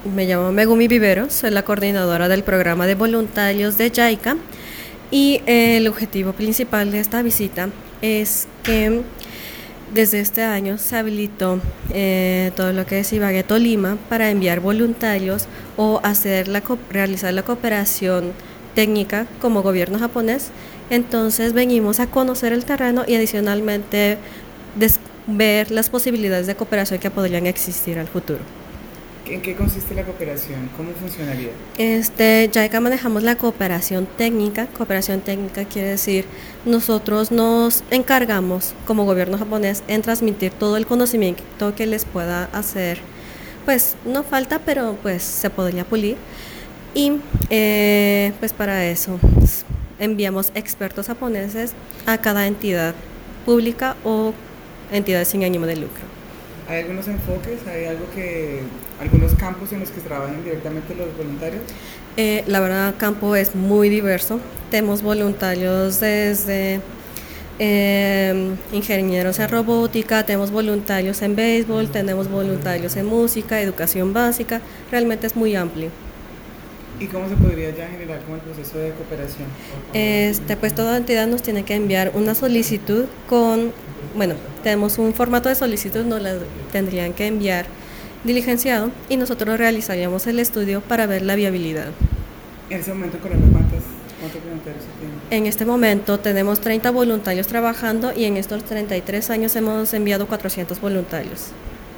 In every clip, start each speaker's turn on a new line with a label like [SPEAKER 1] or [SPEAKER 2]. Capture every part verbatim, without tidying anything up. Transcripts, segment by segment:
[SPEAKER 1] me llamo Megumi Viveros, soy la coordinadora del programa de voluntarios de JICA y el objetivo principal de esta visita es que desde este año se habilitó eh, todo lo que es Ibagué Tolima para enviar voluntarios o hacer la, realizar la cooperación técnica como gobierno japonés. Entonces venimos a conocer el terreno y adicionalmente des- ver las posibilidades de cooperación que podrían existir al futuro.
[SPEAKER 2] ¿En qué consiste la cooperación? ¿Cómo funcionaría?
[SPEAKER 1] Este, ya que manejamos la cooperación técnica, cooperación técnica quiere decir nosotros nos encargamos como gobierno japonés en transmitir todo el conocimiento que les pueda hacer, pues no falta, pero pues se podría pulir y eh, pues para eso pues, enviamos expertos japoneses a cada entidad pública o entidad sin ánimo de lucro.
[SPEAKER 2] ¿Hay algunos enfoques? ¿Hay algo que, algunos campos en los que trabajen directamente los voluntarios?
[SPEAKER 1] Eh, la verdad, el campo es muy diverso. Tenemos voluntarios desde eh, ingenieros en robótica, tenemos voluntarios en béisbol, tenemos voluntarios en música, educación básica. Realmente es muy amplio.
[SPEAKER 2] ¿Y cómo se podría ya generar como el proceso de cooperación?
[SPEAKER 1] Este, pues toda entidad nos tiene que enviar una solicitud con, bueno, tenemos un formato de solicitud, nos la tendrían que enviar diligenciado y nosotros realizaríamos el estudio para ver la viabilidad.
[SPEAKER 2] En ese momento, Colombia, ¿cuántos, cuántos voluntarios se tienen?
[SPEAKER 1] En este momento tenemos treinta voluntarios trabajando y en estos treinta y tres años hemos enviado cuatrocientos voluntarios.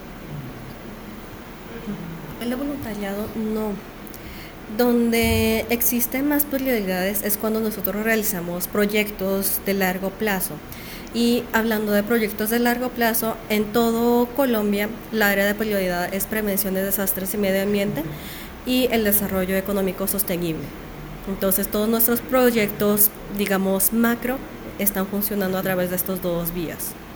[SPEAKER 1] El voluntariado no. Donde existen más prioridades es cuando nosotros realizamos proyectos de largo plazo. Y hablando de proyectos de largo plazo, en todo Colombia la área de prioridad es prevención de desastres y medio ambiente y el desarrollo económico sostenible. Entonces todos nuestros proyectos, digamos macro, están funcionando a través de estos dos vías.